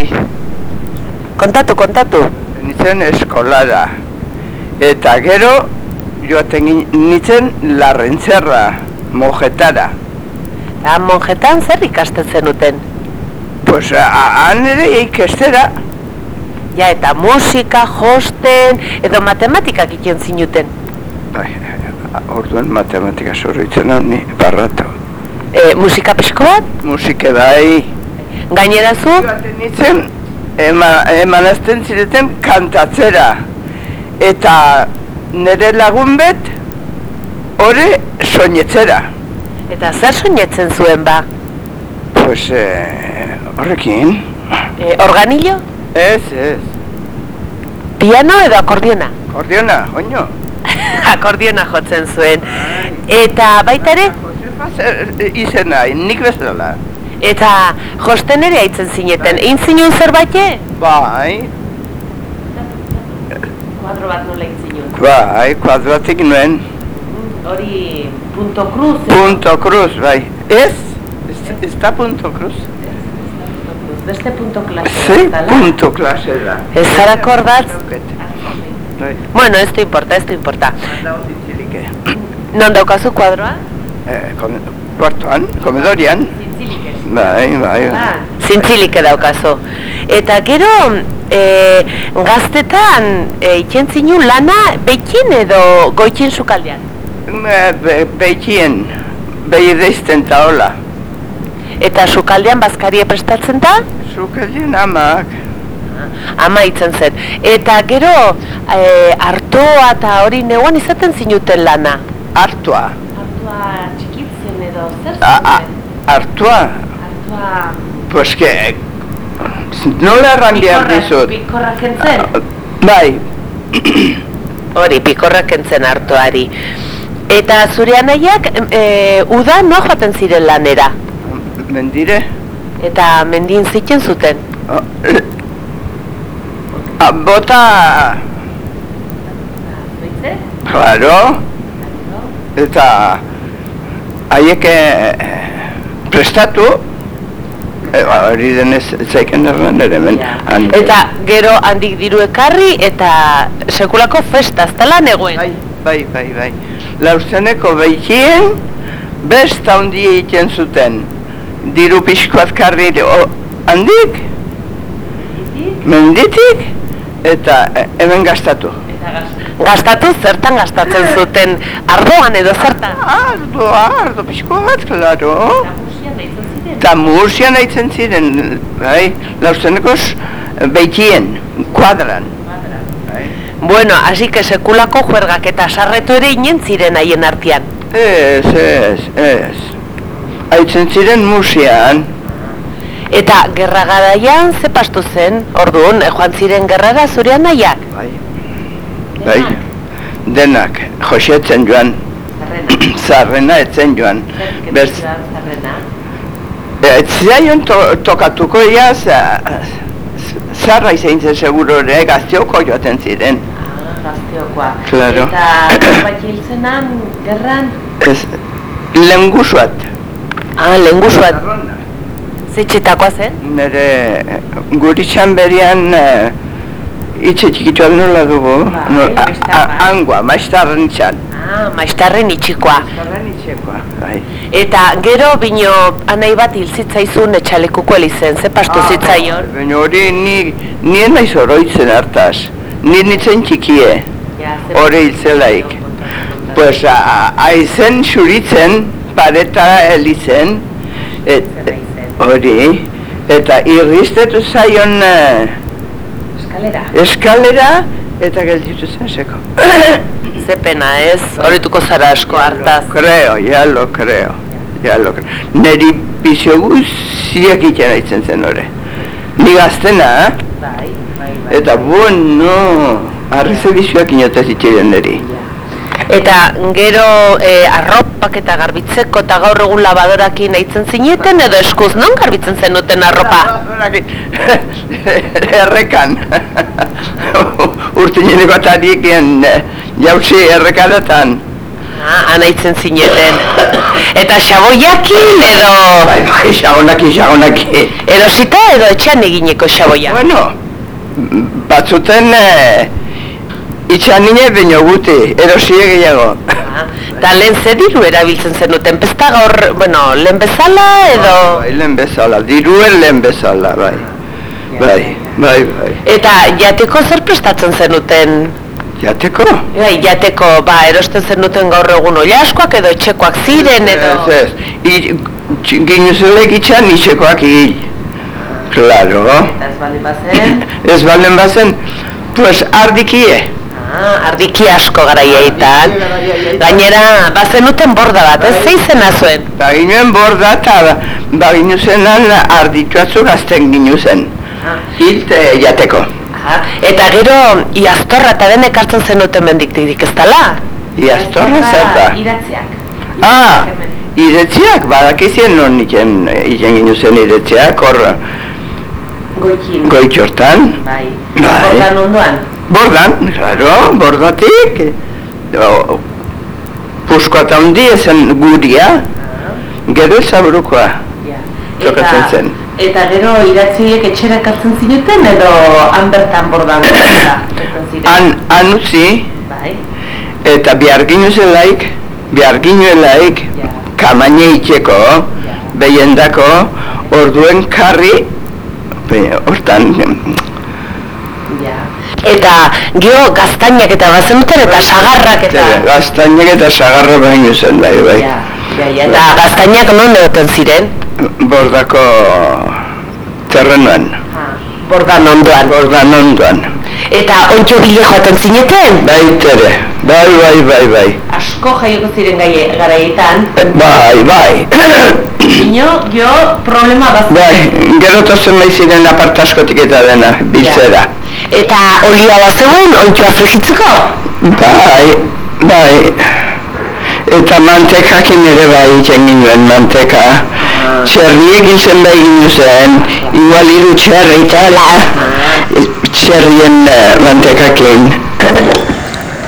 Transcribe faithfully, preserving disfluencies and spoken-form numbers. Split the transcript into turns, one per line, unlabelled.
Kontatu, kontatu.
Nintzen eskolara. Eta gero, joaten nintzen Larrentzerra, monjetara.
Ah, monjetan zer ikasten zenuten?
Pues han ere ikestera.
Ja, eta musika, josten, edo matematikak iten zinuten.
Bai, orduan matematika zorritzen hau ni barratu.
E, musika pixko bat?
Musike bai.
Gainera zu?
Joaten nintzen, ema, emanazten zireten kantatzera. Eta nire lagun bet, hori soinetzera.
Eta zer soinetzen zuen ba?
Pues, eh, horrekin.
E, organillo?
Ez, ez.
Piano edo akordiona?
Akordiona, oino.
Akordiona jotzen zuen. Eta baita ere?
Izena, nik bezala.
Eta josten ere haitzen zineten. Egin zinuen zerbait?
Bai.
Kuadro bat nola egin zinuen?
Bai, kuadratik nuen.
Hori punto cruz.
Punto cruz, bai. Ez? Ez da punto cruz?
Beste punto klase.
Sí, punto klase da.
Ez zara akordat? Bueno, ez du importa, ez du importa. Non daukazu kuadroa?
Eh, kuartoan, komedorian. Bai, bai.
Ah, zintzilike daukazu. Eta gero, e, gaztetan, e, itzen zinu lana behin edo goitzen sukaldean?
Be, behitien, behideizten ta hola.
Eta sukaldean bazkaria prestatzen da?
Sukaldean amak.
Ama itzen zen. Eta gero, e, artoa eta hori neuan izaten zinuten lana?
Artoa.
Artoa txikitzen edo zer
zen? Artoa?
Artoa...
Pues que... Nola erran behar dizut?
Pikorrak entzen?
Bai.
Hori, pikorrak entzen artoari. Eta zure anaiak, e, uda no joaten ziren lanera?
Mendire?
Eta mendin zitzen zuten?
Oh, ah, bota... Zoitze? Claro. Eta... Haiek prestatu, hori denez zaiken erran ere men.
Eta gero handik diru ekarri eta sekulako festa, ez tala negoen?
Bai, bai, bai, bai. Laurzeneko behitien, besta hundi egiten zuten. Diru pixkoat karri handik, menditik, eta hemen gastatu.
Gastatu zertan gastatzen zuten, ardoan edo zertan?
Ardoa, ardo pixko bat, klaro. Eta Mursian haitzen ziren, bai, laurzenekos behitien, kuadran.
Bueno, así que sekulako juergak eta sarretu ere inen ziren haien artean.
Ez, ez, ez. Haitzen ziren Mursian.
Eta gerra garaian ze pastu zen, orduan, joan ziren gerrara zure anaiak?
Bai. Bai, denak, josetzen joan. Zarrena etzen joan.
Zarrena?
Etzaion tokatuko ia, zarra izan zen seguro ere, gazteoko joaten ziren.
Ah, gazteokoa.
Claro.
Eta bat hiltzenan, gerran?
Ez, lengusuat.
Ah, lengusuat. Zitxetakoa zen?
Nere, guritxan berian, itxe txikituak nola dugu. Angua, maistarren itxan.
Ah, maistarren itxikoa.
Maistarren itxikoa, bai.
Eta gero bino anai bat hil zitzaizun etxalekuko elizen, ze pastu zitzaion?
Baina hori nien naiz oroitzen hartaz. Nien nitzen txikie, hori hiltzelaik. Pues aizen xuritzen, pareta elizen, hori, eta irriztetu zaion
eskalera.
Eskalera, eta gelditu zen seko.
Ze pena ez, horituko zara asko hartaz.
Creo, ya lo creo, ya lo creo. Neri bizio guziak itxera itzen zen hori. Ni gaztena, eh?
Bai, bai, bai.
Eta bueno, arreze bizioak inotaz itxeren neri.
Eta gero eh, arropak eta garbitzeko eta gaur egun labadorakin aitzen zineten edo eskuz, non garbitzen zenuten arropa?
Errekan. Urtineneko atarikien jauzi errekaratan.
Ah, anaitzen zineten. Eta xaboiakin edo...
Bai, bai, xagonaki, xagonaki.
Erosita edo etxean egineko xaboia?
Bueno, batzuten eh, itxan nine baino guti, erosie gehiago.
Ah, eta lehen ze diru erabiltzen zenuten, pesta gaur, bueno, lehen bezala edo...
Bai, lehen bezala, diruen lehen bezala, bai. Bai, bai, bai.
Eta jateko zer prestatzen zenuten?
Jateko?
Bai, jateko, ba, erosten zenuten gaur egun oilaskoak edo etxekoak ziren edo...
Ez, ez, ginuzelek itxan itxekoak hil. Claro.
Eta ez balen bazen?
Ez balen bazen, pues ardikie.
Ah, ardiki asko garaietan. Gainera, bazenuten borda bat, ez zeizena zuen?
Baginuen borda eta baginuzenan ardituatzu gazten ginuzen. Hilt jateko.
Eta gero, iaztorra eta denek hartzen zenuten mendiktik ez dala?
Iaztorra zerta?
Idatziak.
Ah, idatziak, badakizien non iken ginuzen idatziak, hor...
Goikin.
Goitxortan.
Bai.
Bai.
Bordan ondoan?
Bordan, claro, bordatik. Puskoa eta hundi ezen guria, gero ezaburukoa. Tokatzen zen.
Eta gero idatziek etxerak hartzen zinuten edo han bertan bordan
Han, han utzi,
bai.
Eta bihar ginuzelaik, bihar ginuelaik, kamaine itxeko, behiendako, orduen karri, hortan...
Eta gero gaztainak eta bazenuten eta sagarrak eta...
Gaztainak eta sagarra baino zen, bai, bai.
Eta gaztainak non egoten ziren?
Bordako terrenoan.
Bordan ondoan.
Bordan ondoan.
Eta ontxo bile joaten zineten?
Bai, tere. Bai, bai, bai, bai.
Asko jaioko ziren garaietan.
Bai, bai.
Ino, jo, problema bat.
Bai, gero tozen bai ziren apartaskotik eta dena, biltzera.
Eta olia bat zegoen, ontxoa frigitzeko?
Bai, bai. Eta mantekakin ere bai iten ginuen, manteka. Txerriek izen bai ginuzen, igual iru txerri eta txerrien mantekakin.